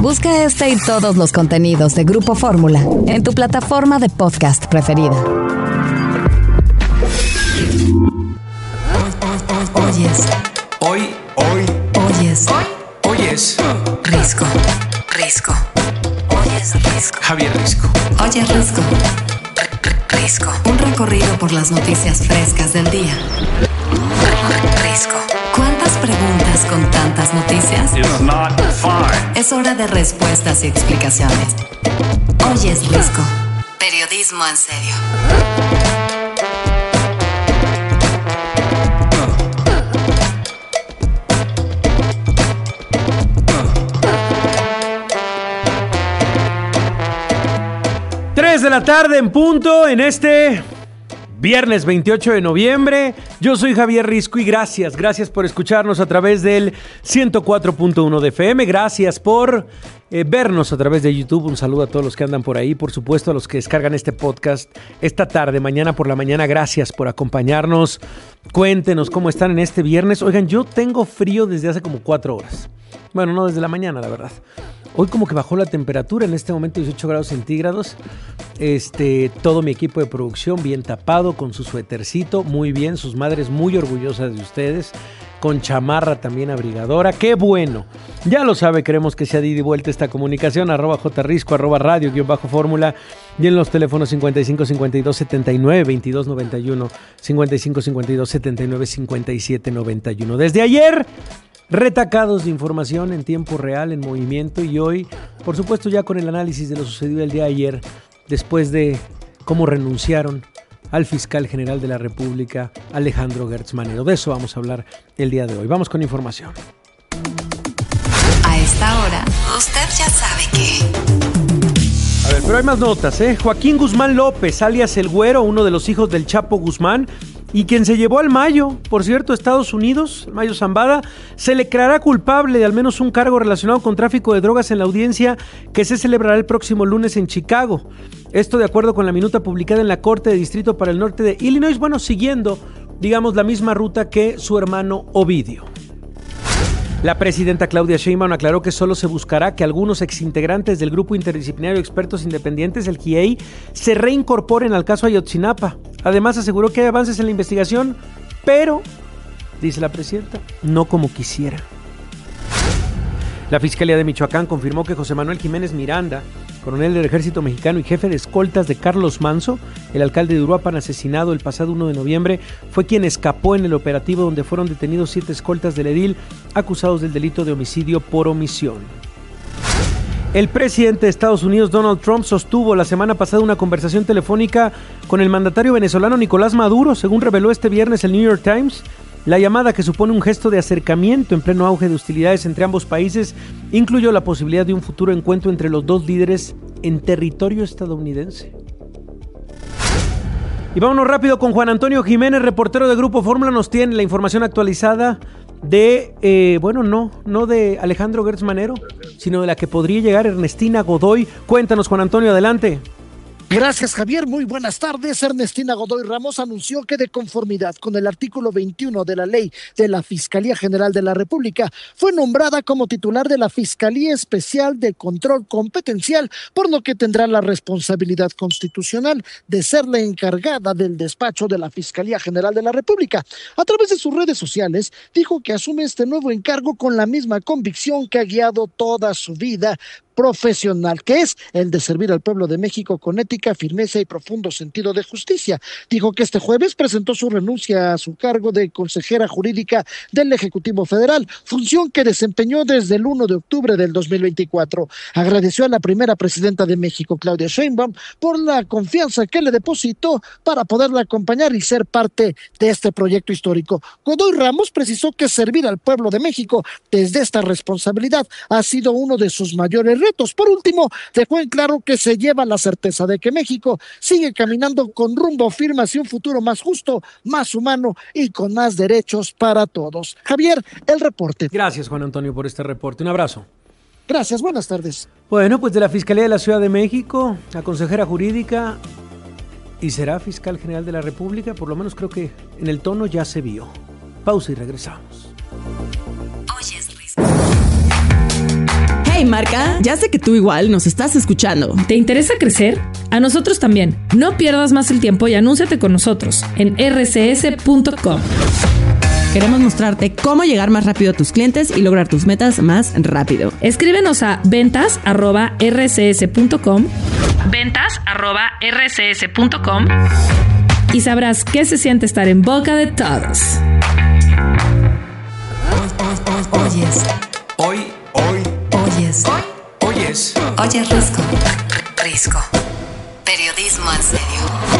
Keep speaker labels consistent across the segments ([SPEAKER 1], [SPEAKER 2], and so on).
[SPEAKER 1] Busca este y todos los contenidos de Grupo Fórmula en tu plataforma de podcast preferida.
[SPEAKER 2] Hoy es
[SPEAKER 1] Risco. Hoy es Risco.
[SPEAKER 2] Javier Risco.
[SPEAKER 1] Oye, Risco. Risco. Un recorrido por las noticias frescas del día. Risco. ¿Cuántas preguntas con tantas noticias?
[SPEAKER 2] It's not fine.
[SPEAKER 1] Es hora de respuestas y explicaciones. Hoy es Risco. Periodismo en serio.
[SPEAKER 3] De la tarde en punto en este viernes 28 de noviembre. Yo soy Javier Risco y gracias por escucharnos a través del 104.1 de FM. Gracias por vernos a través de YouTube. Un saludo a todos los que andan por ahí, por supuesto a los que descargan este podcast esta tarde, mañana por la mañana. Gracias por acompañarnos. Cuéntenos cómo están en este viernes. Oigan, yo tengo frío desde hace como 4 horas. Bueno, no desde la mañana, la verdad. Hoy como que bajó la temperatura, en este momento 18 grados centígrados. Todo mi equipo de producción bien tapado, con su suétercito, muy bien, sus madres muy orgullosas de ustedes, con chamarra también abrigadora. ¡Qué bueno! Ya lo sabe, queremos que sea de ida y vuelta esta comunicación, @jrisco, @radio_fórmula, y en los teléfonos 55 52 79 22 91, 55 52 79 57 91. Desde ayer, retacados de información en tiempo real, en movimiento, y hoy, por supuesto, ya con el análisis de lo sucedido el día de ayer, después de cómo renunciaron al fiscal general de la República, Alejandro Gertz Manero. De eso vamos a hablar el día de hoy. Vamos con información.
[SPEAKER 1] A esta hora, usted ya sabe que...
[SPEAKER 3] A ver, pero hay más notas, ¿eh? Joaquín Guzmán López, alias El Güero, uno de los hijos del Chapo Guzmán, y quien se llevó al Mayo, por cierto, Estados Unidos, Mayo Zambada, se le creará culpable de al menos un cargo relacionado con tráfico de drogas en la audiencia que se celebrará el próximo lunes en Chicago. Esto de acuerdo con la minuta publicada en la Corte de Distrito para el Norte de Illinois, bueno, siguiendo, digamos, la misma ruta que su hermano Ovidio. La presidenta Claudia Sheinbaum aclaró que solo se buscará que algunos exintegrantes del Grupo Interdisciplinario de Expertos Independientes, el GIEI, se reincorporen al caso Ayotzinapa. Además aseguró que hay avances en la investigación, pero, dice la presidenta, no como quisiera. La Fiscalía de Michoacán confirmó que José Manuel Jiménez Miranda, coronel del Ejército Mexicano y jefe de escoltas de Carlos Manso, el alcalde de Uruapan asesinado el pasado 1 de noviembre, fue quien escapó en el operativo donde fueron detenidos 7 escoltas del edil acusados del delito de homicidio por omisión. El presidente de Estados Unidos, Donald Trump, sostuvo la semana pasada una conversación telefónica con el mandatario venezolano Nicolás Maduro, según reveló este viernes el New York Times. La llamada, que supone un gesto de acercamiento en pleno auge de hostilidades entre ambos países, incluyó la posibilidad de un futuro encuentro entre los dos líderes en territorio estadounidense. Y vámonos rápido con Juan Antonio Jiménez, reportero de Grupo Fórmula. Nos tiene la información actualizada de, no de Alejandro Gertz Manero, sino de la que podría llegar Ernestina Godoy. Cuéntanos, Juan Antonio, adelante.
[SPEAKER 4] Gracias, Javier. Muy buenas tardes. Ernestina Godoy Ramos anunció que, de conformidad con el artículo 21 de la ley de la Fiscalía General de la República, fue nombrada como titular de la Fiscalía Especial de Control Competencial, por lo que tendrá la responsabilidad constitucional de ser la encargada del despacho de la Fiscalía General de la República. A través de sus redes sociales, dijo que asume este nuevo encargo con la misma convicción que ha guiado toda su vida profesional, que es el de servir al pueblo de México con ética, firmeza y profundo sentido de justicia. Dijo que este jueves presentó su renuncia a su cargo de consejera jurídica del Ejecutivo Federal, función que desempeñó desde el 1 de octubre del 2024. Agradeció a la primera presidenta de México, Claudia Sheinbaum, por la confianza que le depositó para poderla acompañar y ser parte de este proyecto histórico. Godoy Ramos precisó que servir al pueblo de México desde esta responsabilidad ha sido uno de sus mayores retos. Por último, dejó en claro que se lleva la certeza de que México sigue caminando con rumbo firme hacia un futuro más justo, más humano y con más derechos para todos. Javier, el reporte.
[SPEAKER 3] Gracias, Juan Antonio, por este reporte. Un abrazo.
[SPEAKER 4] Gracias, buenas tardes.
[SPEAKER 3] Bueno, pues de la Fiscalía de la Ciudad de México, la consejera jurídica, y será fiscal general de la República, por lo menos creo que en el tono ya se vio. Pausa y regresamos.
[SPEAKER 1] Oye, es Risco. Hey,
[SPEAKER 5] Hey Marca, ya sé que tú igual nos estás escuchando.
[SPEAKER 6] ¿Te interesa crecer? A nosotros también. No pierdas más el tiempo y anúnciate con nosotros en rcs.com.
[SPEAKER 5] Queremos mostrarte cómo llegar más rápido a tus clientes y lograr tus metas más rápido.
[SPEAKER 6] Escríbenos a ventas@rcs.com, ventas@rcs.com, y sabrás qué se siente estar en boca de todos.
[SPEAKER 1] Oyes Risco. Periodismo en serio.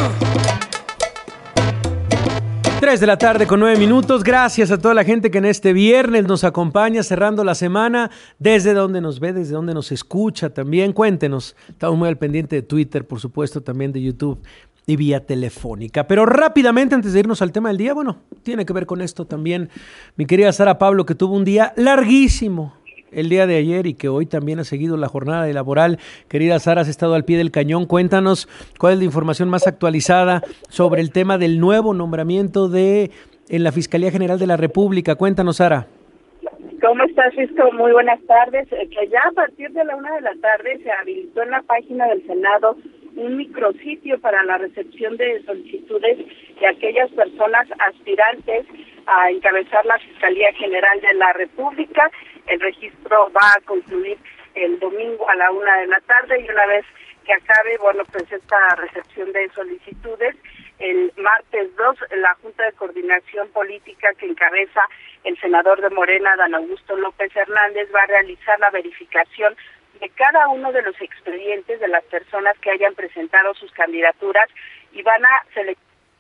[SPEAKER 3] 3 de la tarde con 9 minutos. Gracias a toda la gente que en este viernes nos acompaña cerrando la semana, desde donde nos ve, desde donde nos escucha también. Cuéntenos. Estamos muy al pendiente de Twitter, por supuesto, también de YouTube y vía telefónica. Pero rápidamente, antes de irnos al tema del día, bueno, tiene que ver con esto también. Mi querida Sara Pablo, que tuvo un día larguísimo el día de ayer y que hoy también ha seguido la jornada laboral. Querida Sara, has estado al pie del cañón. Cuéntanos cuál es la información más actualizada sobre el tema del nuevo nombramiento en la Fiscalía General de la República. Cuéntanos, Sara.
[SPEAKER 7] ¿Cómo estás, Risco? Muy buenas tardes. Que ya a partir de la 1 de la tarde se habilitó en la página del Senado un micrositio para la recepción de solicitudes de aquellas personas aspirantes a encabezar la Fiscalía General de la República. El registro va a concluir el domingo a la 1 de la tarde y una vez que acabe, pues esta recepción de solicitudes, el martes 2, la Junta de Coordinación Política que encabeza el senador de Morena, Adán Augusto López Hernández, va a realizar la verificación de cada uno de los expedientes de las personas que hayan presentado sus candidaturas y van a seleccionar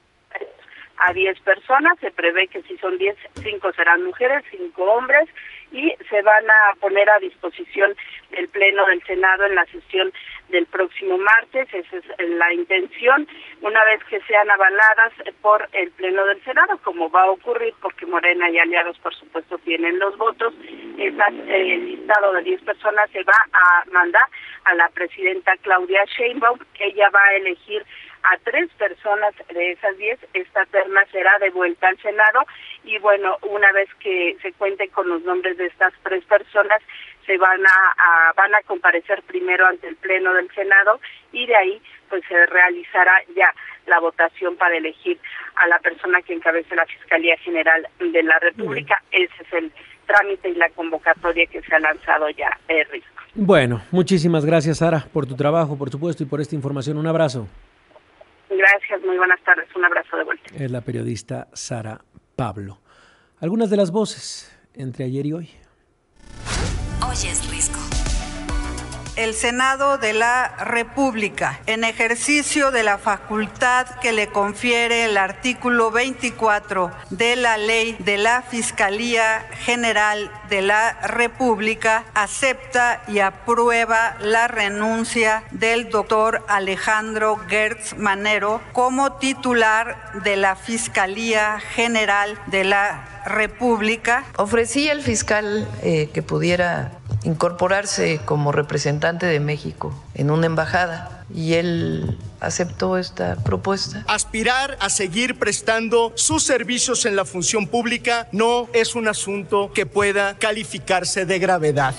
[SPEAKER 7] a 10 personas. Se prevé que si son 10, 5 serán mujeres, 5 hombres, y se van a poner a disposición del Pleno del Senado en la sesión del próximo martes. Esa es la intención, una vez que sean avaladas por el Pleno del Senado, como va a ocurrir porque Morena y aliados, por supuesto, tienen los votos. El listado de 10 personas se va a mandar a la presidenta Claudia Sheinbaum. Ella va a elegir a 3 personas de esas 10. Esta terna será devuelta al Senado y una vez que se cuente con los nombres de estas 3 personas, se van a comparecer primero ante el Pleno del Senado y de ahí pues se realizará ya la votación para elegir a la persona que encabece la Fiscalía General de la República. Ese es el trámite y la convocatoria que se ha lanzado ya, Risco.
[SPEAKER 3] Bueno, muchísimas gracias, Sara, por tu trabajo, por supuesto, y por esta información. Un abrazo.
[SPEAKER 7] Gracias, muy buenas tardes. Un abrazo de vuelta.
[SPEAKER 3] Es la periodista Sara Pablo. Algunas de las voces entre ayer y hoy.
[SPEAKER 1] Oyes Risco.
[SPEAKER 8] El Senado de la República, en ejercicio de la facultad que le confiere el artículo 24 de la Ley de la Fiscalía General de la República, acepta y aprueba la renuncia del doctor Alejandro Gertz Manero como titular de la Fiscalía General de la República.
[SPEAKER 9] Ofrecí al fiscal que pudiera incorporarse como representante de México en una embajada y él aceptó esta propuesta.
[SPEAKER 10] Aspirar a seguir prestando sus servicios en la función pública no es un asunto que pueda calificarse de gravedad.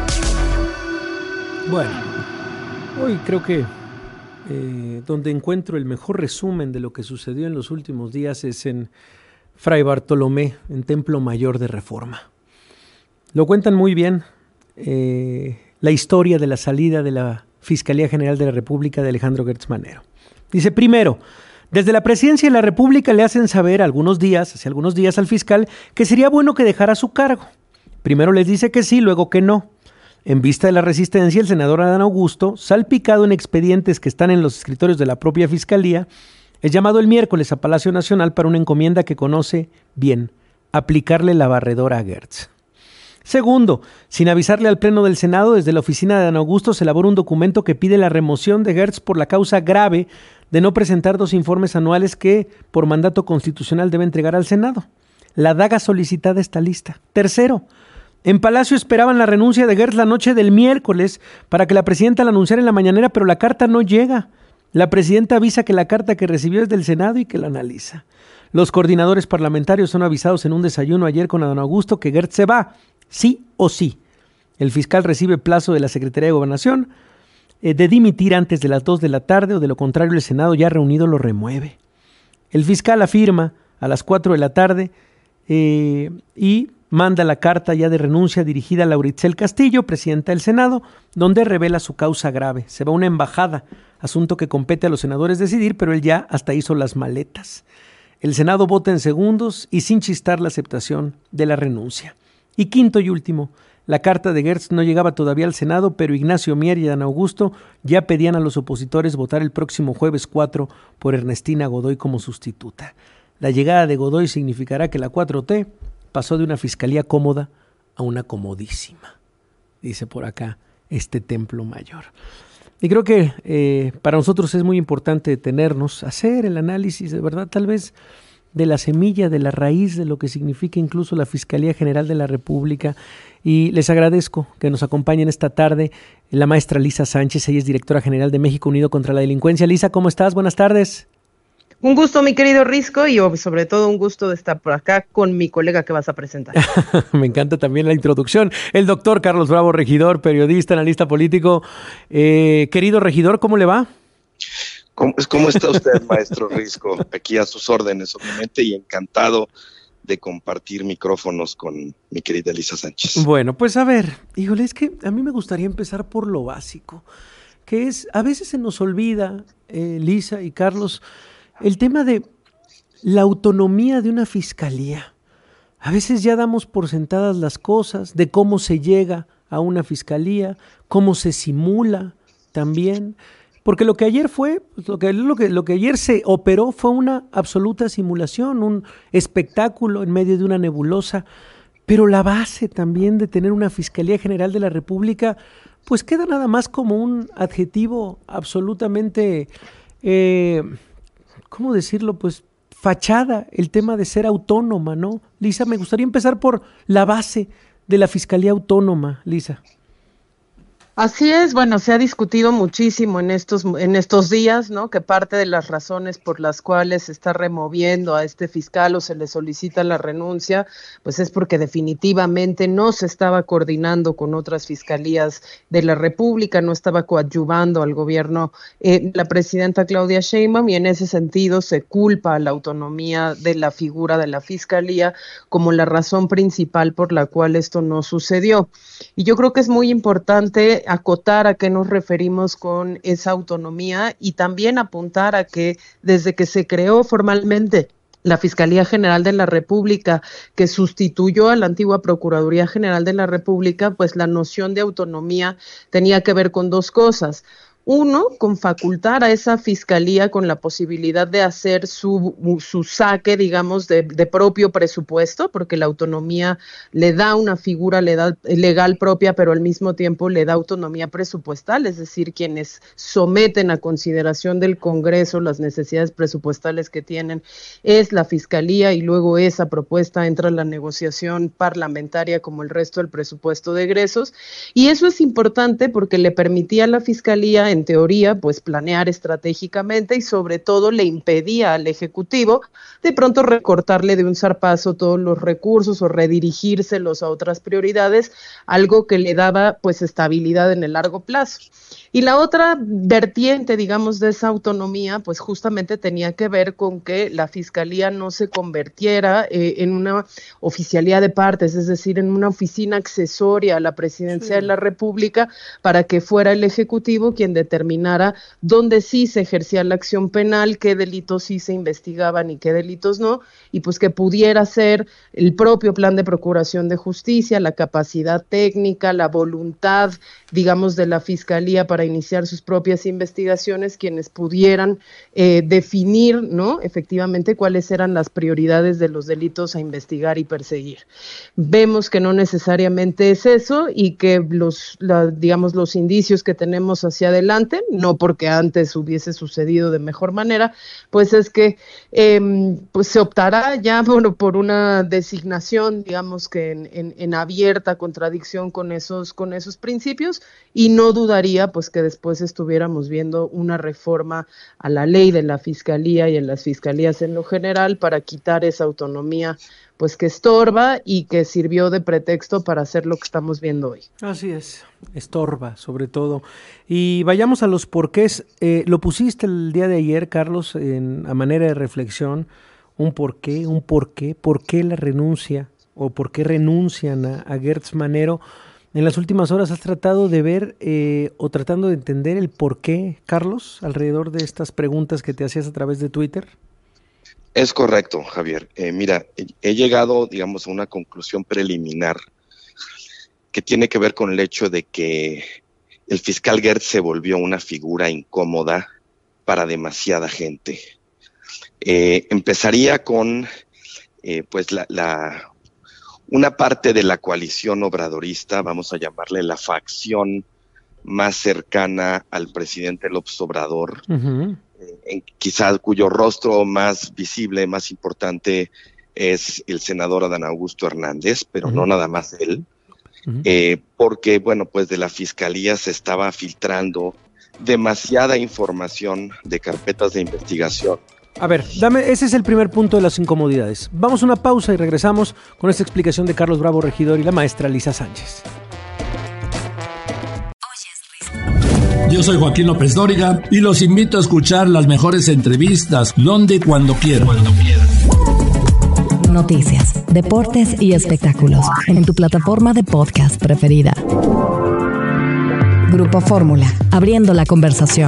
[SPEAKER 3] Bueno, hoy creo que donde encuentro el mejor resumen de lo que sucedió en los últimos días es en Fray Bartolomé, en Templo Mayor de Reforma. Lo cuentan muy bien la historia de la salida de la Fiscalía General de la República de Alejandro Gertz Manero. Dice, primero, desde la Presidencia de la República le hacen saber hace algunos días al fiscal que sería bueno que dejara su cargo. Primero les dice que sí, luego que no. En vista de la resistencia, el senador Adán Augusto, salpicado en expedientes que están en los escritorios de la propia Fiscalía, es llamado el miércoles a Palacio Nacional para una encomienda que conoce bien, aplicarle la barredora a Gertz. Segundo, sin avisarle al Pleno del Senado, desde la oficina de Adán Augusto se elabora un documento que pide la remoción de Gertz por la causa grave de no presentar 2 informes anuales que, por mandato constitucional, debe entregar al Senado. La daga solicitada está lista. Tercero, en Palacio esperaban la renuncia de Gertz la noche del miércoles para que la presidenta la anunciara en la mañanera, pero la carta no llega. La presidenta avisa que la carta que recibió es del Senado y que la analiza. Los coordinadores parlamentarios son avisados en un desayuno ayer con Adán Augusto que Gertz se va, sí o sí. El fiscal recibe plazo de la Secretaría de Gobernación de dimitir antes de las 2 de la tarde o de lo contrario el Senado ya reunido lo remueve. El fiscal afirma a las 4 de la tarde y manda la carta ya de renuncia dirigida a Laura Itzel Castillo, presidenta del Senado, donde revela su causa grave. Se va a una embajada, asunto que compete a los senadores decidir, pero él ya hasta hizo las maletas. El Senado vota en segundos y sin chistar la aceptación de la renuncia. Y quinto y último, la carta de Gertz no llegaba todavía al Senado, pero Ignacio Mier y Dan Augusto ya pedían a los opositores votar el próximo jueves 4 por Ernestina Godoy como sustituta. La llegada de Godoy significará que la 4T pasó de una fiscalía cómoda a una comodísima, dice por acá este templo mayor. Y creo que para nosotros es muy importante detenernos, hacer el análisis de verdad, tal vez de la semilla, de la raíz de lo que significa incluso la Fiscalía General de la República. Y les agradezco que nos acompañen esta tarde la maestra Lisa Sánchez. Ella es directora general de México Unido contra la Delincuencia. Lisa, ¿cómo estás? Buenas tardes.
[SPEAKER 11] Un gusto, mi querido Risco, y sobre todo un gusto de estar por acá con mi colega que vas a presentar.
[SPEAKER 3] Me encanta también la introducción. El doctor Carlos Bravo, regidor, periodista, analista político. Querido regidor, ¿cómo le va?
[SPEAKER 12] ¿Cómo está usted, maestro Risco? Aquí a sus órdenes, obviamente, y encantado de compartir micrófonos con mi querida Lisa Sánchez.
[SPEAKER 3] Bueno, pues a ver, híjole, es que a mí me gustaría empezar por lo básico, que es, a veces se nos olvida, Lisa y Carlos, el tema de la autonomía de una fiscalía. A veces ya damos por sentadas las cosas, de cómo se llega a una fiscalía, cómo se simula también. Porque lo que ayer fue, lo que ayer se operó fue una absoluta simulación, un espectáculo en medio de una nebulosa, pero la base también de tener una Fiscalía General de la República, pues queda nada más como un adjetivo absolutamente, ¿cómo decirlo? Pues fachada, el tema de ser autónoma, ¿no? Lisa, me gustaría empezar por la base de la Fiscalía Autónoma, Lisa.
[SPEAKER 11] Así es, bueno, se ha discutido muchísimo en estos días, ¿no? Que parte de las razones por las cuales se está removiendo a este fiscal o se le solicita la renuncia, pues es porque definitivamente no se estaba coordinando con otras fiscalías de la República, no estaba coadyuvando al gobierno la presidenta Claudia Sheinbaum, y en ese sentido se culpa a la autonomía de la figura de la fiscalía como la razón principal por la cual esto no sucedió. Y yo creo que es muy importante acotar a qué nos referimos con esa autonomía y también apuntar a que desde que se creó formalmente la Fiscalía General de la República, que sustituyó a la antigua Procuraduría General de la República, pues la noción de autonomía tenía que ver con dos cosas. Uno, con facultar a esa fiscalía con la posibilidad de hacer su saque, digamos, de propio presupuesto, porque la autonomía le da una figura legal propia, pero al mismo tiempo le da autonomía presupuestal, es decir, quienes someten a consideración del Congreso las necesidades presupuestales que tienen es la fiscalía, y luego esa propuesta entra en la negociación parlamentaria como el resto del presupuesto de egresos, y eso es importante porque le permitía a la fiscalía, en teoría, pues planear estratégicamente, y sobre todo le impedía al Ejecutivo de pronto recortarle de un zarpazo todos los recursos o redirigírselos a otras prioridades, algo que le daba pues estabilidad en el largo plazo. Y la otra vertiente, digamos, de esa autonomía, pues justamente tenía que ver con que la Fiscalía no se convirtiera en una oficialía de partes, es decir, en una oficina accesoria a la Presidencia de la República, para que fuera el Ejecutivo quien determinara dónde sí se ejercía la acción penal, qué delitos sí se investigaban y qué delitos no, y pues que pudiera ser el propio plan de procuración de justicia, la capacidad técnica, la voluntad, digamos, de la Fiscalía para iniciar sus propias investigaciones, quienes pudieran definir, ¿no?, efectivamente cuáles eran las prioridades de los delitos a investigar y perseguir. Vemos que no necesariamente es eso, y que digamos, los indicios que tenemos hacia adelante, no porque antes hubiese sucedido de mejor manera, pues es que pues se optará ya por una designación, digamos, que en abierta contradicción con esos principios, y no dudaría pues que después estuviéramos viendo una reforma a la ley de la Fiscalía y en las fiscalías en lo general para quitar esa autonomía pues que estorba y que sirvió de pretexto para hacer lo que estamos viendo hoy.
[SPEAKER 3] Así es, estorba sobre todo. Y vayamos a los porqués. Lo pusiste el día de ayer, Carlos, a manera de reflexión, un porqué, por qué la renuncia o por qué renuncian a Gertz Manero. En las últimas horas has tratado de ver o tratando de entender el porqué, Carlos, alrededor de estas preguntas que te hacías a través de Twitter.
[SPEAKER 12] Es correcto, Javier. Mira, he llegado, digamos, a una conclusión preliminar que tiene que ver con el hecho de que el fiscal Gertz se volvió una figura incómoda para demasiada gente. Empezaría con, pues, una parte de la coalición obradorista, vamos a llamarle la facción más cercana al presidente López Obrador, quizás cuyo rostro más visible, más importante es el senador Adán Augusto Hernández, pero no nada más él, porque, bueno, pues de la fiscalía se estaba filtrando demasiada información de carpetas de investigación.
[SPEAKER 3] A ver, ese es el primer punto de las incomodidades. Vamos a una pausa y regresamos con esta explicación de Carlos Bravo Regidor y la maestra Lisa Sánchez.
[SPEAKER 13] Yo soy Joaquín López Dóriga y los invito a escuchar las mejores entrevistas donde y cuando quieran.
[SPEAKER 1] Noticias, deportes y espectáculos en tu plataforma de podcast preferida. Grupo Fórmula, abriendo la conversación.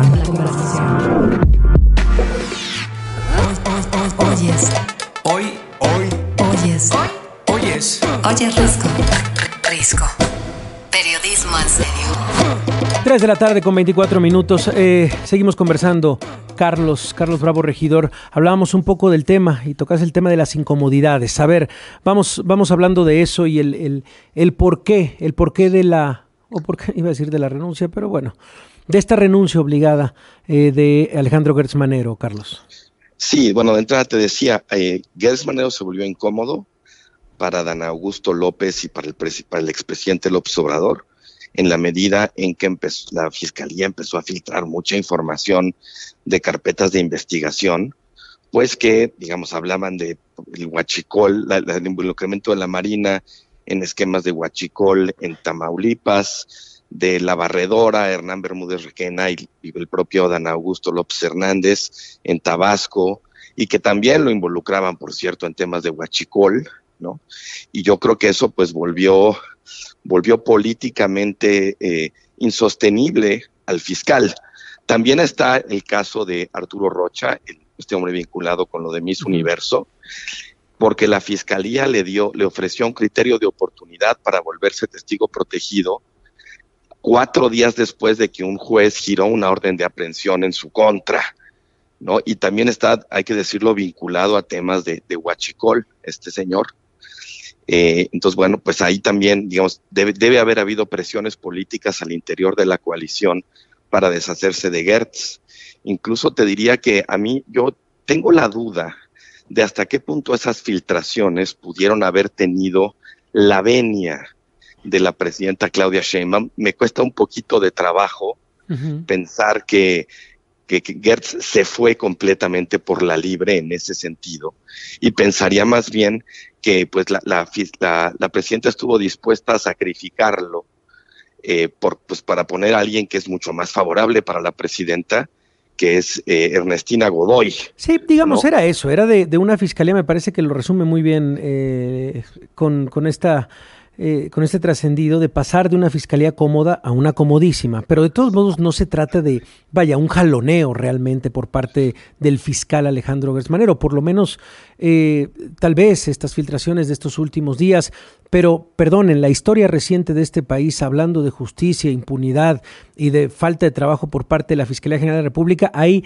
[SPEAKER 1] Oyes Risco. Periodismo en serio.
[SPEAKER 3] 3 de la tarde con 24 minutos. Seguimos conversando. Carlos Bravo Regidor, hablábamos un poco del tema y tocas el tema de las incomodidades. A ver, vamos hablando de eso y el porqué de la, o porqué iba a decir de la renuncia, pero bueno, de esta renuncia obligada de Alejandro Gertz Manero, Carlos.
[SPEAKER 12] Sí, bueno, de entrada te decía, Gertz Manero se volvió incómodo para Adán Augusto López y para el expresidente López Obrador, en la medida en que la Fiscalía empezó a filtrar mucha información de carpetas de investigación, pues que, digamos, hablaban de el huachicol, el involucramiento de la Marina en esquemas de huachicol en Tamaulipas, de la barredora Hernán Bermúdez Requena y el propio Adán Augusto López Hernández en Tabasco, y que también lo involucraban, por cierto, en temas de huachicol, ¿no? Y yo creo que eso pues volvió políticamente insostenible al fiscal. También está el caso de Arturo Rocha, este hombre vinculado con lo de Miss Universo, porque la fiscalía le ofreció un criterio de oportunidad para volverse testigo protegido 4 días después de que un juez giró una orden de aprehensión en su contra, ¿no? Y también está, hay que decirlo, vinculado a temas de huachicol, este señor. Entonces, bueno, pues ahí también, digamos, debe haber habido presiones políticas al interior de la coalición para deshacerse de Gertz. Incluso te diría que yo tengo la duda de hasta qué punto esas filtraciones pudieron haber tenido la venia de la presidenta Claudia Sheinbaum. Me cuesta un poquito de trabajo pensar que Gertz se fue completamente por la libre en ese sentido, y pensaría más bien que pues la presidenta estuvo dispuesta a sacrificarlo para poner a alguien que es mucho más favorable para la presidenta, que es Ernestina Godoy.
[SPEAKER 3] Sí, digamos,
[SPEAKER 12] ¿no?
[SPEAKER 3] era eso, era de una fiscalía, me parece que lo resume muy bien con este trascendido de pasar de una fiscalía cómoda a una comodísima, pero de todos modos no se trata de, un jaloneo realmente por parte del fiscal Alejandro Gertz Manero, por lo menos tal vez estas filtraciones de estos últimos días, pero en la historia reciente de este país, hablando de justicia, impunidad y de falta de trabajo por parte de la Fiscalía General de la República, hay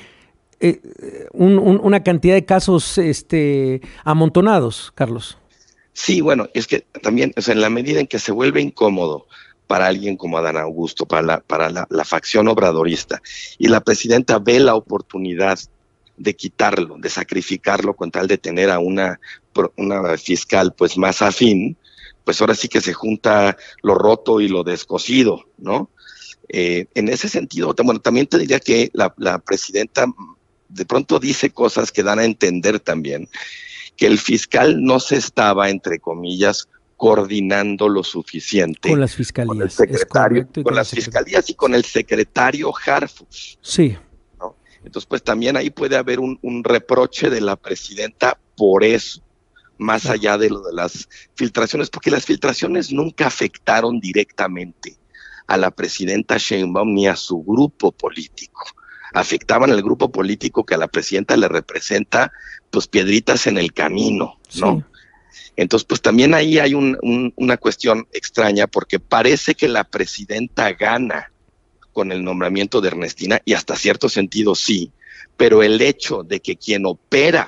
[SPEAKER 3] una cantidad de casos amontonados, Carlos.
[SPEAKER 12] Sí, bueno, es que también, o sea, en la medida en que se vuelve incómodo para alguien como Adán Augusto, para la facción obradorista, y la presidenta ve la oportunidad de quitarlo, de sacrificarlo con tal de tener a una fiscal pues más afín, pues ahora sí que se junta lo roto y lo descosido, ¿no? En ese sentido, bueno, también te diría que la presidenta de pronto dice cosas que dan a entender también que el fiscal no se estaba, entre comillas, coordinando lo suficiente
[SPEAKER 3] con las fiscalías,
[SPEAKER 12] con el secretario, con las fiscalías y con el secretario Harfuch.
[SPEAKER 3] Sí.
[SPEAKER 12] ¿No? Entonces, pues también ahí puede haber un reproche de la presidenta por eso, más allá de lo de las filtraciones, porque las filtraciones nunca afectaron directamente a la presidenta Sheinbaum ni a su grupo político. Afectaban al grupo político que a la presidenta le representa, pues, piedritas en el camino, ¿no? Sí. Entonces, pues también ahí hay una cuestión extraña, porque parece que la presidenta gana con el nombramiento de Ernestina, y hasta cierto sentido sí, pero el hecho de que quien opera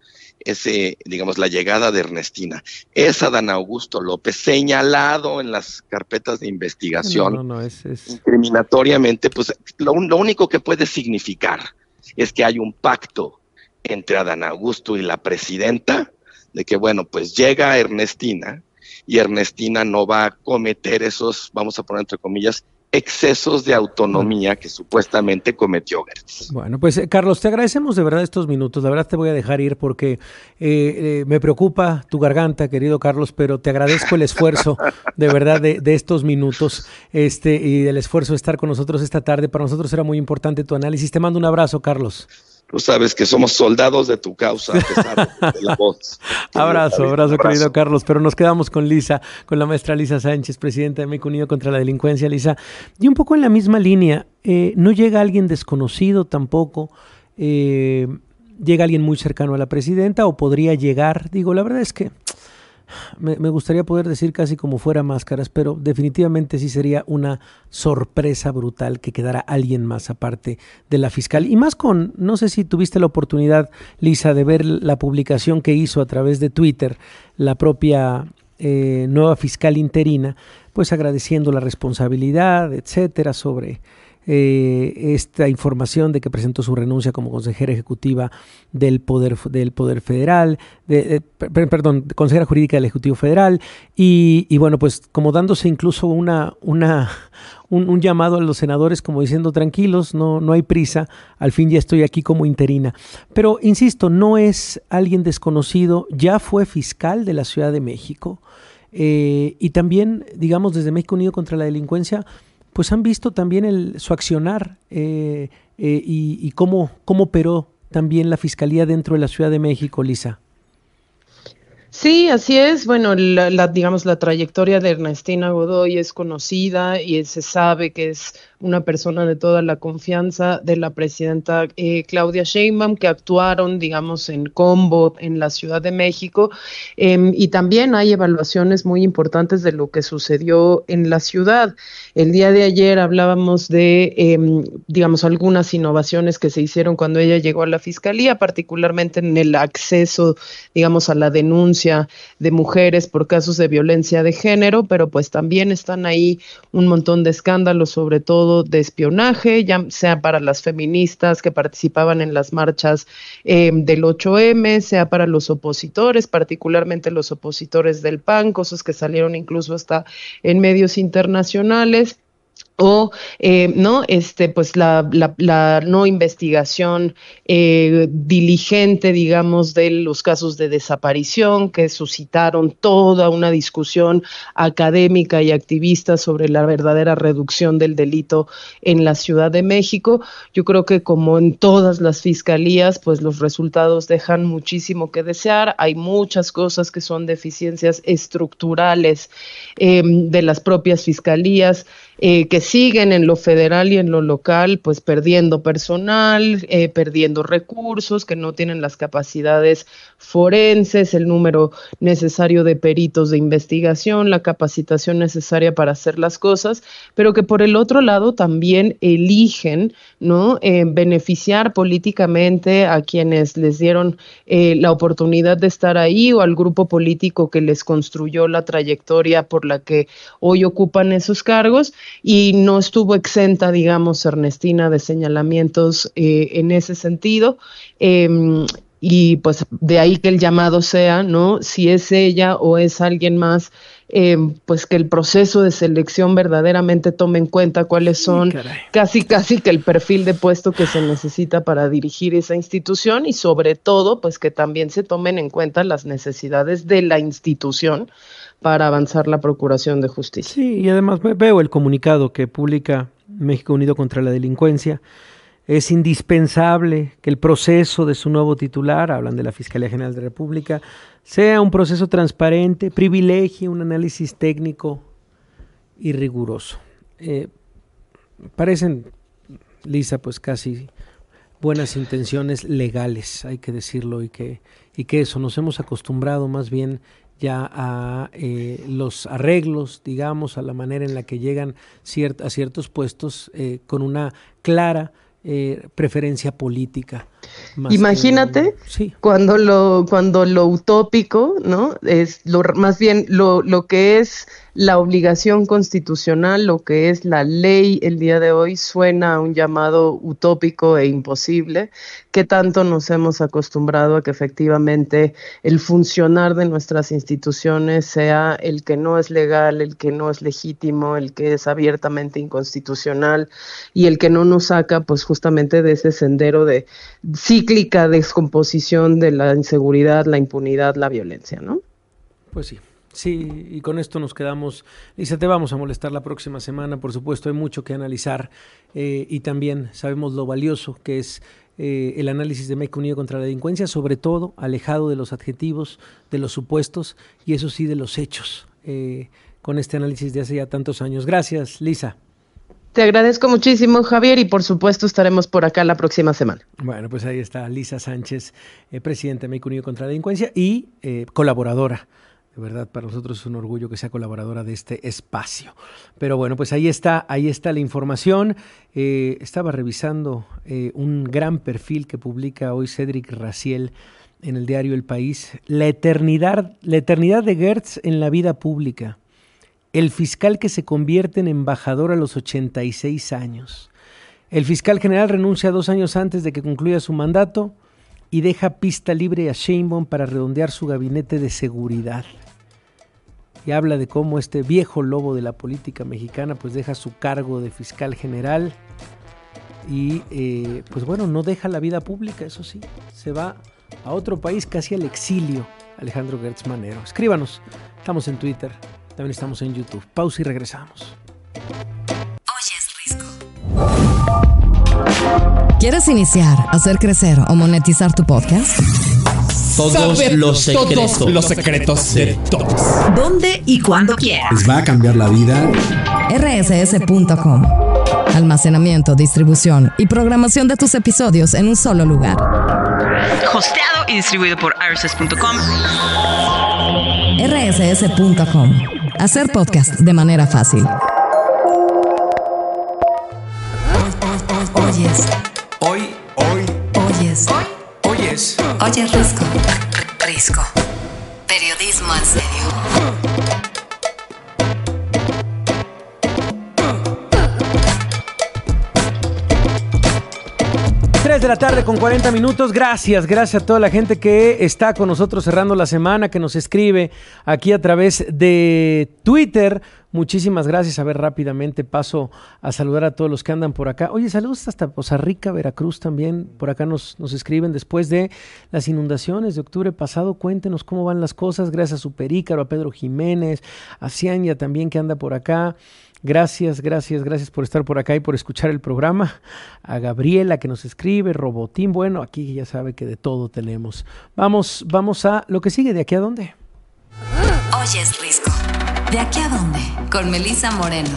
[SPEAKER 12] la llegada de Ernestina es Adán Augusto López, señalado en las carpetas de investigación incriminatoriamente, pues lo único que puede significar es que hay un pacto entre Adán Augusto y la presidenta, de que bueno, pues llega Ernestina, y Ernestina no va a cometer esos, vamos a poner entre comillas, excesos de autonomía que supuestamente cometió Gertz.
[SPEAKER 3] Bueno, pues Carlos, te agradecemos de verdad estos minutos. La verdad te voy a dejar ir porque me preocupa tu garganta, querido Carlos, pero te agradezco el esfuerzo de verdad de estos minutos y del esfuerzo de estar con nosotros esta tarde. Para nosotros era muy importante tu análisis. Te mando un abrazo, Carlos.
[SPEAKER 12] Tú sabes que somos soldados de tu causa, a pesar de la voz.
[SPEAKER 3] Abrazo, querido Carlos. Pero nos quedamos con Lisa, con la maestra Lisa Sánchez, presidenta de México Unido contra la Delincuencia. Lisa, y un poco en la misma línea, no llega alguien desconocido tampoco, llega alguien muy cercano a la presidenta, o podría llegar, digo, la verdad es que me gustaría poder decir casi como fuera máscaras, pero definitivamente sí sería una sorpresa brutal que quedara alguien más aparte de la fiscal. Y más con, no sé si tuviste la oportunidad, Lisa, de ver la publicación que hizo a través de Twitter la propia nueva fiscal interina, pues agradeciendo la responsabilidad, etcétera, sobre esta información de que presentó su renuncia como consejera ejecutiva del Poder Federal, consejera jurídica del Ejecutivo Federal, y bueno, pues como dándose incluso un llamado a los senadores, como diciendo, tranquilos, no hay prisa, al fin ya estoy aquí como interina. Pero insisto, no es alguien desconocido, ya fue fiscal de la Ciudad de México, y también, digamos, desde México Unido contra la Delincuencia, pues han visto también su accionar y cómo operó también la Fiscalía dentro de la Ciudad de México, Lisa.
[SPEAKER 11] Sí, así es. Bueno, la trayectoria de Ernestina Godoy es conocida y se sabe que es una persona de toda la confianza de la presidenta Claudia Sheinbaum, que actuaron, digamos, en combo en la Ciudad de México, y también hay evaluaciones muy importantes de lo que sucedió en la ciudad. El día de ayer hablábamos de, digamos, algunas innovaciones que se hicieron cuando ella llegó a la Fiscalía, particularmente en el acceso, digamos, a la denuncia de mujeres por casos de violencia de género, pero pues también están ahí un montón de escándalos, sobre todo de espionaje, ya sea para las feministas que participaban en las marchas del 8M, sea para los opositores, particularmente los opositores del PAN, cosas que salieron incluso hasta en medios internacionales. O pues la no investigación diligente, digamos, de los casos de desaparición que suscitaron toda una discusión académica y activista sobre la verdadera reducción del delito en la Ciudad de México. Yo creo que, como en todas las fiscalías, pues los resultados dejan muchísimo que desear. Hay muchas cosas que son deficiencias estructurales de las propias fiscalías, que siguen en lo federal y en lo local, pues perdiendo personal, perdiendo recursos, que no tienen las capacidades forenses, el número necesario de peritos de investigación, la capacitación necesaria para hacer las cosas, pero que por el otro lado también eligen, ¿no?, beneficiar políticamente a quienes les dieron la oportunidad de estar ahí, o al grupo político que les construyó la trayectoria por la que hoy ocupan esos cargos. Y no estuvo exenta, digamos, Ernestina, de señalamientos en ese sentido. y pues de ahí que el llamado sea, ¿no? Si es ella o es alguien más, pues que el proceso de selección verdaderamente tome en cuenta cuáles son casi que el perfil de puesto que se necesita para dirigir esa institución, y sobre todo pues que también se tomen en cuenta las necesidades de la institución para avanzar la procuración de justicia.
[SPEAKER 3] Sí, y además veo el comunicado que publica México Unido contra la Delincuencia. Es indispensable que el proceso de su nuevo titular, hablan de la Fiscalía General de la República, sea un proceso transparente, privilegie un análisis técnico y riguroso. Parecen, Lisa, pues casi buenas intenciones legales, hay que decirlo, y que eso, nos hemos acostumbrado más bien ya a los arreglos, digamos, a la manera en la que llegan a ciertos puestos con una clara preferencia política.
[SPEAKER 11] Imagínate
[SPEAKER 3] sí.
[SPEAKER 11] cuando lo utópico, ¿no? Es más bien lo que es la obligación constitucional, lo que es la ley el día de hoy, suena a un llamado utópico e imposible. ¿Qué tanto nos hemos acostumbrado a que efectivamente el funcionar de nuestras instituciones sea el que no es legal, el que no es legítimo, el que es abiertamente inconstitucional y el que no nos saca pues justamente de ese sendero de cíclica descomposición de la inseguridad, la impunidad, la violencia, ¿no?
[SPEAKER 3] Pues sí. Sí, y con esto nos quedamos. Lisa, te vamos a molestar la próxima semana, por supuesto, hay mucho que analizar y también sabemos lo valioso que es el análisis de México Unido contra la Delincuencia, sobre todo alejado de los adjetivos, de los supuestos y eso sí de los hechos, con este análisis de hace ya tantos años. Gracias, Lisa.
[SPEAKER 11] Te agradezco muchísimo, Javier, y por supuesto estaremos por acá la próxima semana.
[SPEAKER 3] Bueno, pues ahí está Lisa Sánchez, presidenta de México Unido contra la Delincuencia y colaboradora. De verdad, para nosotros es un orgullo que sea colaboradora de este espacio. Pero bueno, pues ahí está la información. Estaba revisando un gran perfil que publica hoy Cédric Raciel en el diario El País. La eternidad de Gertz en la vida pública. El fiscal que se convierte en embajador a los 86 años. El fiscal general renuncia 2 años antes de que concluya su mandato y deja pista libre a Sheinbaum para redondear su gabinete de seguridad. Y habla de cómo este viejo lobo de la política mexicana pues deja su cargo de fiscal general y pues bueno, no deja la vida pública, eso sí, se va a otro país, casi al exilio, Alejandro Gertz Manero. Escríbanos, estamos en Twitter, también estamos en YouTube. Pausa y regresamos.
[SPEAKER 1] Oyes Risco. ¿Quieres iniciar, hacer crecer o monetizar tu podcast?
[SPEAKER 14] Todos los secretos de todos.
[SPEAKER 1] ¿Dónde y cuándo quieras?
[SPEAKER 14] Les va a cambiar la vida.
[SPEAKER 1] rss.com. Almacenamiento, distribución y programación de tus episodios en un solo lugar.
[SPEAKER 15] Hosteado y distribuido por rss.com.
[SPEAKER 1] rss.com. Hacer podcast de manera fácil. Oyes. Oyes Risco. Risco. Periodismo en serio.
[SPEAKER 3] 3 de la tarde con 40 minutos. Gracias a toda la gente que está con nosotros cerrando la semana, que nos escribe aquí a través de Twitter. Muchísimas gracias. A ver, rápidamente paso a saludar a todos los que andan por acá. Oye, saludos hasta Poza Rica, Veracruz también. Por acá nos escriben después de las inundaciones de octubre pasado. Cuéntenos cómo van las cosas. Gracias a Superícaro, a Pedro Jiménez, a Cianya también que anda por acá. Gracias por estar por acá y por escuchar el programa. A Gabriela que nos escribe, Robotín. Bueno, aquí ya sabe que de todo tenemos. Vamos a lo que sigue. ¿De aquí a dónde?
[SPEAKER 1] Oyes Risco. ¿De aquí a dónde? Con Melissa Moreno.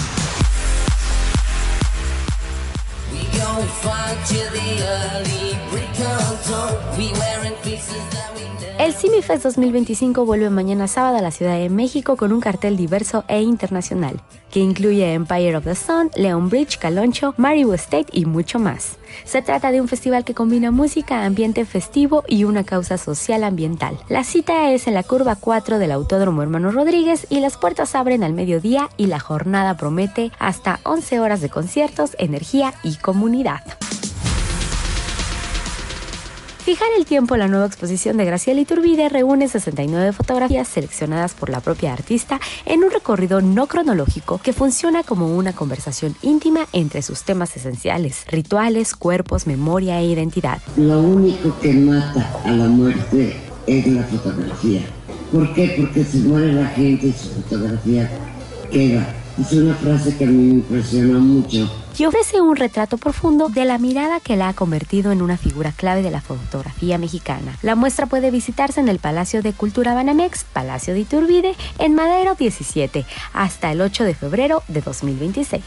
[SPEAKER 16] El CIMIFEST 2025 vuelve mañana sábado a la Ciudad de México con un cartel diverso e internacional, que incluye Empire of the Sun, Leon Bridge, Caloncho, Maribu State y mucho más. Se trata de un festival que combina música, ambiente festivo y una causa social ambiental. La cita es en la curva 4 del Autódromo Hermano Rodríguez y las puertas abren al mediodía y la jornada promete hasta 11 horas de conciertos, energía y comunidad. Fijar el tiempo, la nueva exposición de Graciela Iturbide reúne 69 fotografías seleccionadas por la propia artista en un recorrido no cronológico que funciona como una conversación íntima entre sus temas esenciales: rituales, cuerpos, memoria e identidad.
[SPEAKER 17] Lo único que mata a la muerte es la fotografía. ¿Por qué? Porque se muere la gente y su fotografía queda. Es una frase que a mí me impresiona mucho.
[SPEAKER 16] Y ofrece un retrato profundo de la mirada que la ha convertido en una figura clave de la fotografía mexicana. La muestra puede visitarse en el Palacio de Cultura Banamex, Palacio de Iturbide, en Madero 17, hasta el 8 de febrero de 2026.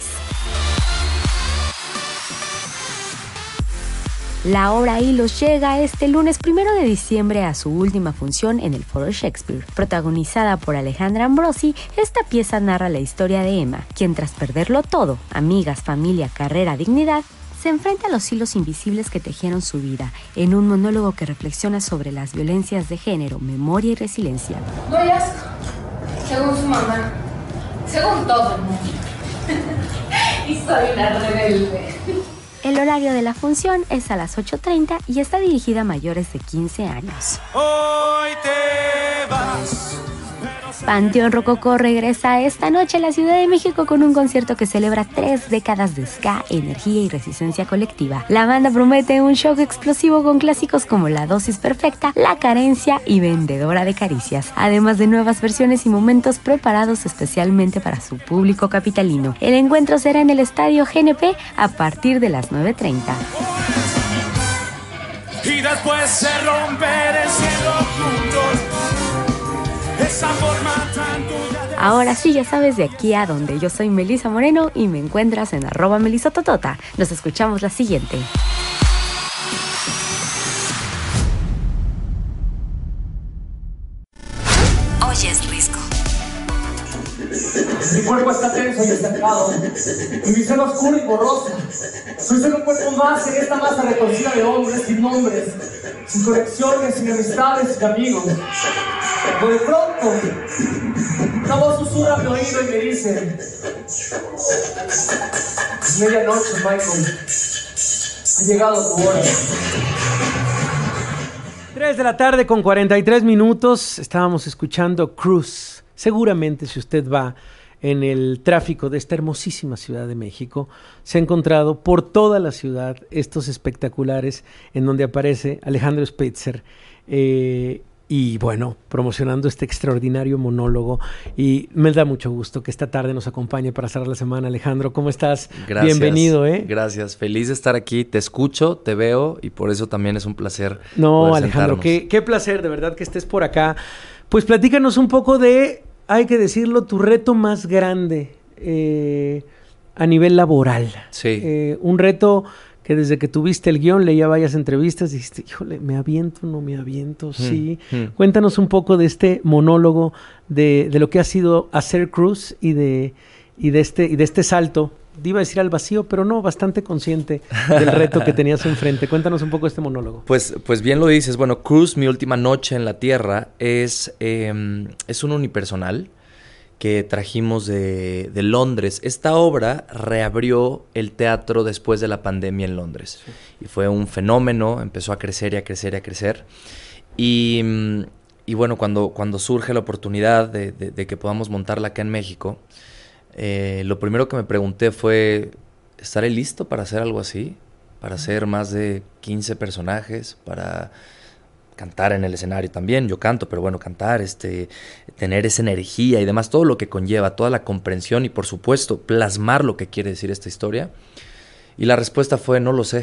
[SPEAKER 16] La obra Hilos llega este lunes 1 de diciembre a su última función en el Foro Shakespeare. Protagonizada por Alejandra Ambrosi, esta pieza narra la historia de Emma, quien tras perderlo todo, amigas, familia, carrera, dignidad, se enfrenta a los hilos invisibles que tejieron su vida, en un monólogo que reflexiona sobre las violencias de género, memoria y resiliencia.
[SPEAKER 18] Doy asco, según su mamá, según todo el mundo. Y soy una rebelde.
[SPEAKER 16] El horario de la función es a las 8:30 y está dirigida a mayores de 15 años.
[SPEAKER 19] Hoy te vas.
[SPEAKER 16] Panteón Rococó regresa esta noche a la Ciudad de México con un concierto que celebra 3 décadas de ska, energía y resistencia colectiva. La banda promete un show explosivo con clásicos como La Dosis Perfecta, La Carencia y Vendedora de Caricias, además de nuevas versiones y momentos preparados especialmente para su público capitalino. El encuentro será en el Estadio GNP a partir de las 9:30.
[SPEAKER 19] Y después se romper el cielo juntos. Esa forma tan tuya de...
[SPEAKER 16] Ahora sí, ya sabes de aquí a donde. Yo soy Melissa Moreno y me encuentras en @melisototota. Nos escuchamos la siguiente.
[SPEAKER 1] Oyes Risco.
[SPEAKER 20] Mi cuerpo está tenso y estancado, y mi ser oscuro y borroso. Soy solo un cuerpo más en esta masa retorcida de hombres sin nombres, sin conexiones, sin amistades, sin amigos. Pero de pronto, una voz susurra a mi oído y me dice: medianoche, Michael, ha llegado tu hora.
[SPEAKER 3] 3 de la tarde con 43 minutos. Estábamos escuchando Cruise. Seguramente si usted va en el tráfico de esta hermosísima Ciudad de México, se ha encontrado por toda la ciudad estos espectaculares en donde aparece Alejandro Spitzer y bueno, promocionando este extraordinario monólogo. Y me da mucho gusto que esta tarde nos acompañe para cerrar la semana. Alejandro, ¿cómo estás?
[SPEAKER 21] Gracias.
[SPEAKER 3] Bienvenido,
[SPEAKER 21] Gracias, feliz de estar aquí, te escucho, te veo y por eso también es un placer.
[SPEAKER 3] No, Alejandro, qué placer, de verdad que estés por acá. Pues platícanos un poco de, hay que decirlo, tu reto más grande a nivel laboral.
[SPEAKER 21] Sí.
[SPEAKER 3] Un reto que desde que tuviste el guión, leía varias entrevistas, dijiste, híjole, ¿me aviento? ¿No me aviento? Sí. Cuéntanos un poco de este monólogo, de lo que ha sido hacer Cruise y de este salto. Iba a decir al vacío, pero no, bastante consciente del reto que tenías enfrente. Cuéntanos un poco este monólogo.
[SPEAKER 21] Pues bien lo dices. Bueno, Cruise, mi última noche en la Tierra, es un unipersonal que trajimos de Londres. Esta obra reabrió el teatro después de la pandemia en Londres. Sí. Y fue un fenómeno, empezó a crecer y a crecer y a crecer. Y bueno, cuando surge la oportunidad de que podamos montarla acá en México, lo primero que me pregunté fue, ¿estaré listo para hacer algo así? Para hacer más de 15 personajes, para cantar en el escenario también. Yo canto, pero bueno, cantar, tener esa energía y demás, todo lo que conlleva, toda la comprensión y por supuesto plasmar lo que quiere decir esta historia. Y la respuesta fue, no lo sé.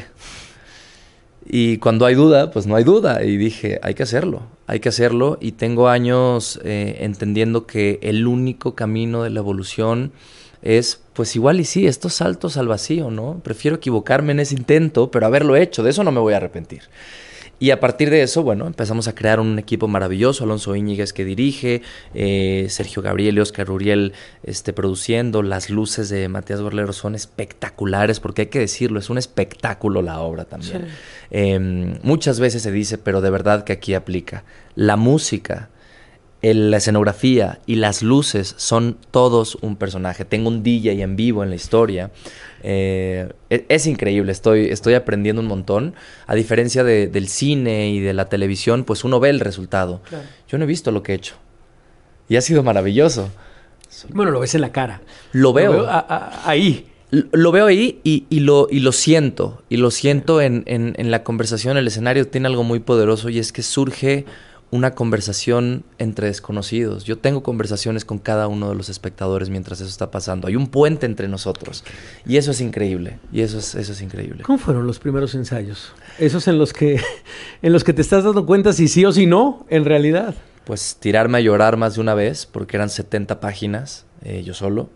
[SPEAKER 21] Y cuando hay duda, pues no hay duda. Y dije, hay que hacerlo y tengo años entendiendo que el único camino de la evolución es, pues igual y sí, estos saltos al vacío, ¿no? Prefiero equivocarme en ese intento, pero haberlo hecho, de eso no me voy a arrepentir. Y a partir de eso, bueno, empezamos a crear un equipo maravilloso. Alonso Íñiguez que dirige, Sergio Gabriel y Oscar Uriel produciendo. Las luces de Matías Borlero son espectaculares, porque hay que decirlo, es un espectáculo la obra también. Sí. Muchas veces se dice, pero de verdad que aquí aplica. La música la escenografía y las luces son todos un personaje. Tengo un DJ en vivo en la historia. Es increíble, estoy aprendiendo un montón. A diferencia del cine y de la televisión, pues uno ve el resultado. Claro. Yo no he visto lo que he hecho. Y ha sido maravilloso.
[SPEAKER 3] Bueno, lo ves en la cara.
[SPEAKER 21] Lo veo
[SPEAKER 3] ahí.
[SPEAKER 21] Lo veo ahí y lo siento. Y lo siento en la conversación. El escenario tiene algo muy poderoso y es que surge una conversación entre desconocidos. Yo tengo conversaciones con cada uno de los espectadores mientras eso está pasando. Hay un puente entre nosotros. Y eso es increíble. Eso es increíble.
[SPEAKER 3] ¿Cómo fueron los primeros ensayos? Esos en los que te estás dando cuenta si sí o si no, en realidad.
[SPEAKER 21] Pues tirarme a llorar más de una vez, porque eran 70 páginas, yo solo.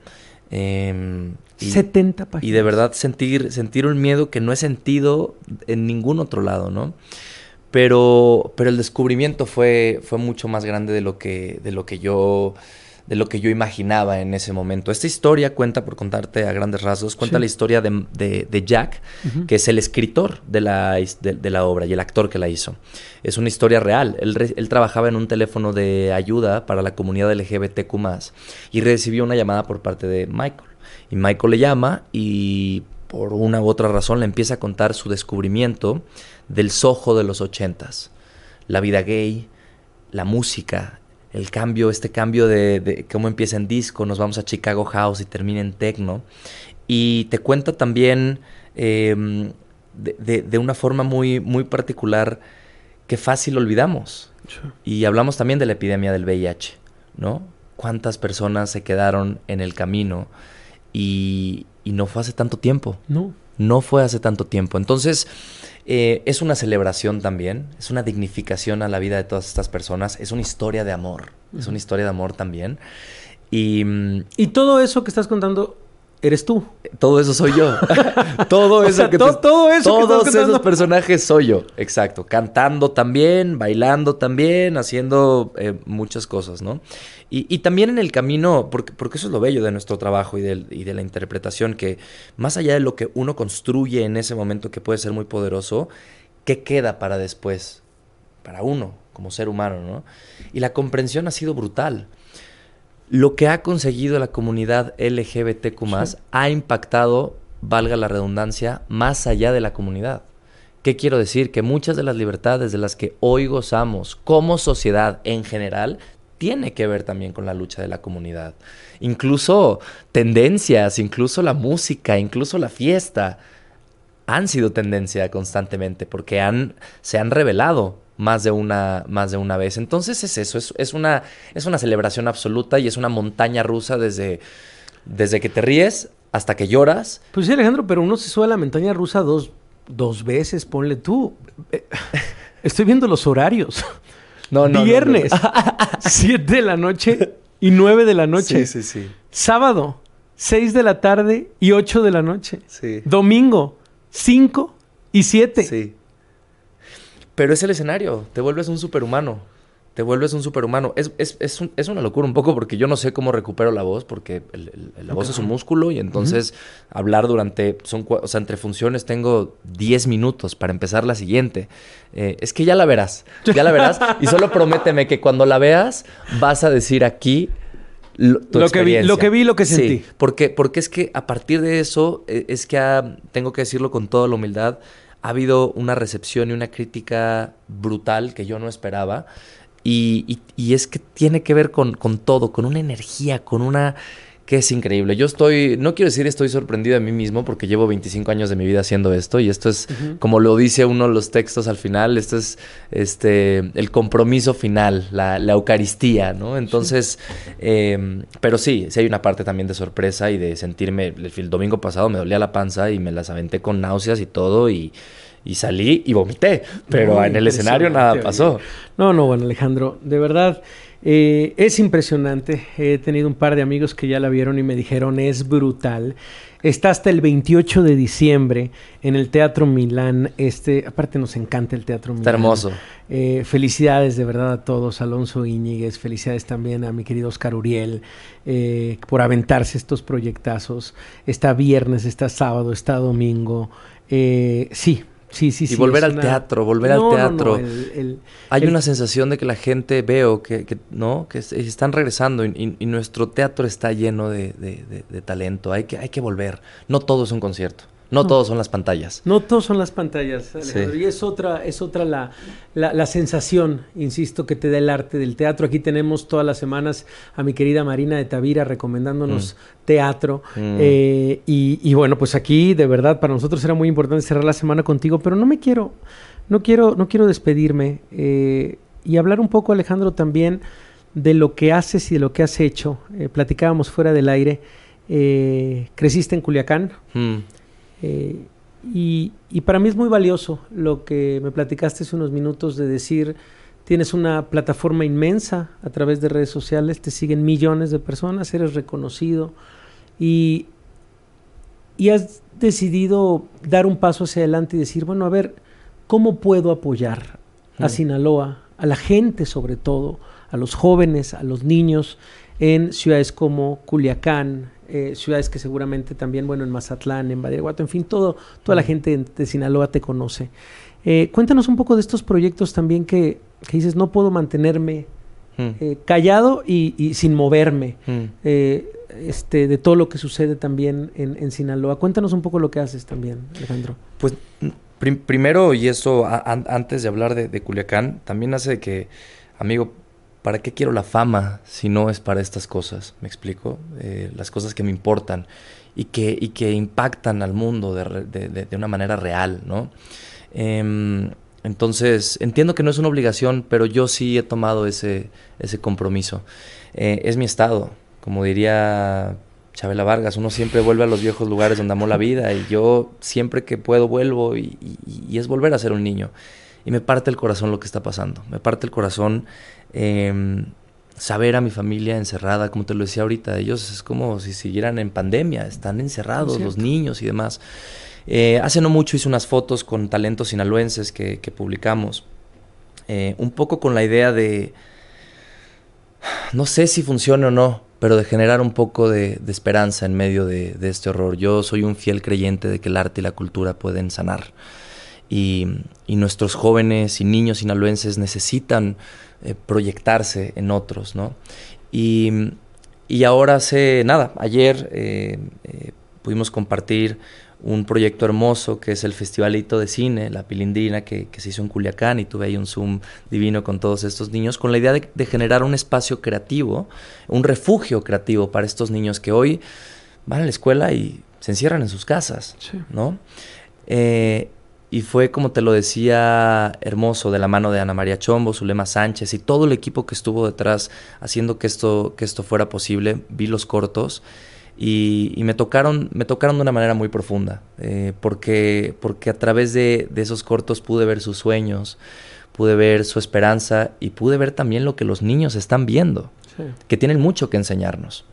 [SPEAKER 3] 70 páginas.
[SPEAKER 21] Y de verdad sentir un miedo que no he sentido en ningún otro lado, ¿no? Pero el descubrimiento fue mucho más grande de lo que yo imaginaba en ese momento. Esta historia cuenta, por contarte a grandes rasgos, cuenta la historia de Jack, que es el escritor de la obra y el actor que la hizo. Es una historia real. Él trabajaba en un teléfono de ayuda para la comunidad LGBTQ+, y recibió una llamada por parte de Michael. Y Michael le llama y por una u otra razón le empieza a contar su descubrimiento del Soho de los 80s. La vida gay, la música, este cambio de cómo empieza en disco, nos vamos a Chicago House y termina en techno. Y te cuenta también de una forma muy, muy particular que fácil olvidamos. Sure. Y hablamos también de la epidemia del VIH, ¿no? Cuántas personas se quedaron en el camino y no fue hace tanto tiempo. No fue hace tanto tiempo. Entonces, es una celebración también, es una dignificación a la vida de todas estas personas, es una historia de amor, es una historia de amor también.
[SPEAKER 3] Y todo eso que estás contando, eres tú.
[SPEAKER 21] Todo eso soy yo. Todo eso todos esos personajes soy yo, exacto. Cantando también, bailando también, haciendo muchas cosas, ¿no? Y también en el camino, porque eso es lo bello de nuestro trabajo y de la interpretación, que más allá de lo que uno construye en ese momento, que puede ser muy poderoso, ¿qué queda para después? Para uno, como ser humano, ¿no? Y la comprensión ha sido brutal. Lo que ha conseguido la comunidad LGBTQ+, sí, ha impactado, valga la redundancia, más allá de la comunidad. ¿Qué quiero decir? Que muchas de las libertades de las que hoy gozamos como sociedad en general tiene que ver también con la lucha de la comunidad. Incluso tendencias, incluso la música, incluso la fiesta han sido tendencia constantemente porque se han revelado más de una vez. Entonces es eso, es una celebración absoluta y es una montaña rusa desde que te ríes hasta que lloras.
[SPEAKER 3] Pues sí, Alejandro, pero uno se sube a la montaña rusa dos veces, ponle tú. Estoy viendo los horarios.
[SPEAKER 21] No.
[SPEAKER 3] Viernes, 7 de la noche y 9 de la noche.
[SPEAKER 21] Sí.
[SPEAKER 3] Sábado, 6 de la tarde y 8 de la noche.
[SPEAKER 21] Sí.
[SPEAKER 3] Domingo, 5 y 7.
[SPEAKER 21] Sí. Pero es el escenario, te vuelves un superhumano. Es una locura un poco porque yo no sé cómo recupero la voz, porque la voz es un músculo y entonces hablar entre funciones tengo 10 minutos para empezar la siguiente. Es que ya la verás y solo prométeme que cuando la veas vas a decir aquí lo que vi, lo que sentí. Sí, porque es que a partir de eso tengo que decirlo con toda la humildad, ha habido una recepción y una crítica brutal que yo no esperaba. Y es que tiene que ver con todo, con una energía, que es increíble. No quiero decir estoy sorprendido de mí mismo porque llevo 25 años de mi vida haciendo esto y esto es, como lo dice uno de los textos al final, esto es el compromiso final, la Eucaristía, ¿no? Entonces, pero sí hay una parte también de sorpresa y de sentirme, el domingo pasado me dolía la panza y me las aventé con náuseas y todo y salí y vomité, pero en el escenario nada pasó.
[SPEAKER 3] No, bueno, Alejandro, de verdad, es impresionante. He tenido un par de amigos que ya la vieron y me dijeron, es brutal. Está hasta el 28 de diciembre en el Teatro Milán. Aparte nos encanta el Teatro Milán.
[SPEAKER 21] Está hermoso.
[SPEAKER 3] Felicidades de verdad a todos, Alonso Íñiguez, felicidades también a mi querido Oscar Uriel por aventarse estos proyectazos. Está viernes, está sábado, está domingo. Sí, Sí,
[SPEAKER 21] y volver al teatro, al teatro. Hay una sensación de que la gente que están regresando y nuestro teatro está lleno de talento. Hay que volver. No todo es un concierto. No todos son las pantallas.
[SPEAKER 3] No todos son las pantallas, Alejandro. Sí. Y es otra la sensación, insisto, que te da el arte del teatro. Aquí tenemos todas las semanas a mi querida Marina de Tavira recomendándonos teatro. Y bueno, pues aquí de verdad para nosotros era muy importante cerrar la semana contigo, pero no quiero despedirme y hablar un poco, Alejandro, también de lo que haces y de lo que has hecho. Platicábamos fuera del aire. Creciste en Culiacán. Y para mí es muy valioso lo que me platicaste hace unos minutos de decir, tienes una plataforma inmensa a través de redes sociales, te siguen millones de personas, eres reconocido y has decidido dar un paso hacia adelante y decir, bueno, a ver, ¿cómo puedo apoyar a Sinaloa, a la gente sobre todo, a los jóvenes, a los niños en ciudades como Culiacán, ciudades que seguramente también, bueno, en Mazatlán, en Badiraguato, en fin, toda la gente de Sinaloa te conoce. Cuéntanos un poco de estos proyectos también que dices, no puedo mantenerme callado y sin moverme de todo lo que sucede también en Sinaloa. Cuéntanos un poco lo que haces también, Alejandro.
[SPEAKER 21] Pues primero, y eso antes de hablar de Culiacán, también hace que, amigo, ¿para qué quiero la fama si no es para estas cosas? ¿Me explico? Las cosas que me importan y que impactan al mundo de una manera real, ¿no? Entonces, entiendo que no es una obligación, pero yo sí he tomado ese compromiso. Es mi estado, como diría Chabela Vargas, uno siempre vuelve a los viejos lugares donde amó la vida y yo siempre que puedo vuelvo y es volver a ser un niño. Y me parte el corazón lo que está pasando. Me parte el corazón saber a mi familia encerrada, como te lo decía ahorita. Ellos es como si siguieran en pandemia. Están encerrados los niños y demás. Hace no mucho hice unas fotos con talentos sinaloenses que publicamos. Un poco con la idea de... No sé si funcione o no, pero de generar un poco de esperanza en medio de este horror. Yo soy un fiel creyente de que el arte y la cultura pueden sanar. Y nuestros jóvenes y niños sinaloenses necesitan proyectarse en otros, ¿no? Y ahora ayer pudimos compartir un proyecto hermoso que es el Festivalito de Cine, La Pilindrina, que se hizo en Culiacán, y tuve ahí un Zoom divino con todos estos niños, con la idea de generar un espacio creativo, un refugio creativo para estos niños que hoy van a la escuela y se encierran en sus casas, ¿no? Y fue, como te lo decía, hermoso, de la mano de Ana María Chombo, Zulema Sánchez y todo el equipo que estuvo detrás haciendo que esto fuera posible. Vi los cortos y me tocaron de una manera muy profunda, porque a través de esos cortos pude ver sus sueños, pude ver su esperanza y pude ver también lo que los niños están viendo, que tienen mucho que enseñarnos.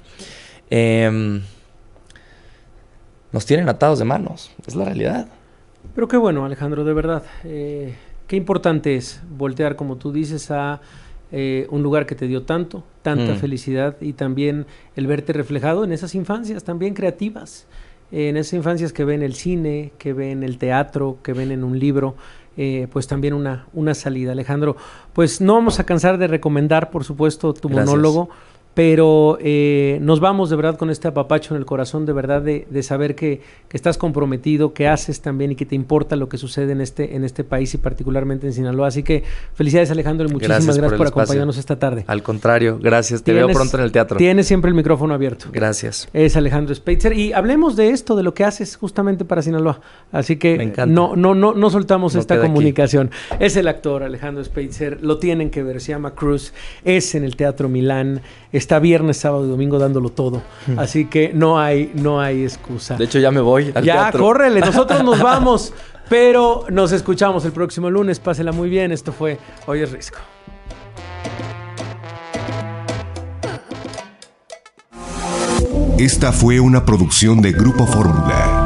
[SPEAKER 21] Nos tienen atados de manos, es la realidad.
[SPEAKER 3] Pero qué bueno, Alejandro, de verdad. Qué importante es voltear, como tú dices, a un lugar que te dio tanta felicidad y también el verte reflejado en esas infancias también creativas, en esas infancias que ven el cine, que ven el teatro, que ven en un libro, pues también una salida. Alejandro, pues no vamos a cansar de recomendar, por supuesto, tu monólogo, pero nos vamos de verdad con este apapacho en el corazón, de verdad, de saber que estás comprometido, que haces también y que te importa lo que sucede en este país y particularmente en Sinaloa. Así que felicidades, Alejandro, y muchísimas gracias por acompañarnos esta tarde.
[SPEAKER 21] Al contrario, gracias. Te veo pronto en el teatro.
[SPEAKER 3] Tienes siempre el micrófono abierto.
[SPEAKER 21] Gracias.
[SPEAKER 3] Es Alejandro Speitzer. Y hablemos de esto, de lo que haces justamente para Sinaloa. Así que no soltamos esta comunicación. Aquí. Es el actor Alejandro Speitzer. Lo tienen que ver. Se llama Cruz. Es en el Teatro Milán. Está viernes, sábado y domingo dándolo todo. Así que no hay excusa.
[SPEAKER 21] De hecho, ya me voy al teatro.
[SPEAKER 3] Córrele. Nosotros nos vamos, pero nos escuchamos el próximo lunes. Pásela muy bien. Esto fue Hoy es Risco.
[SPEAKER 2] Esta fue una producción de Grupo Fórmula.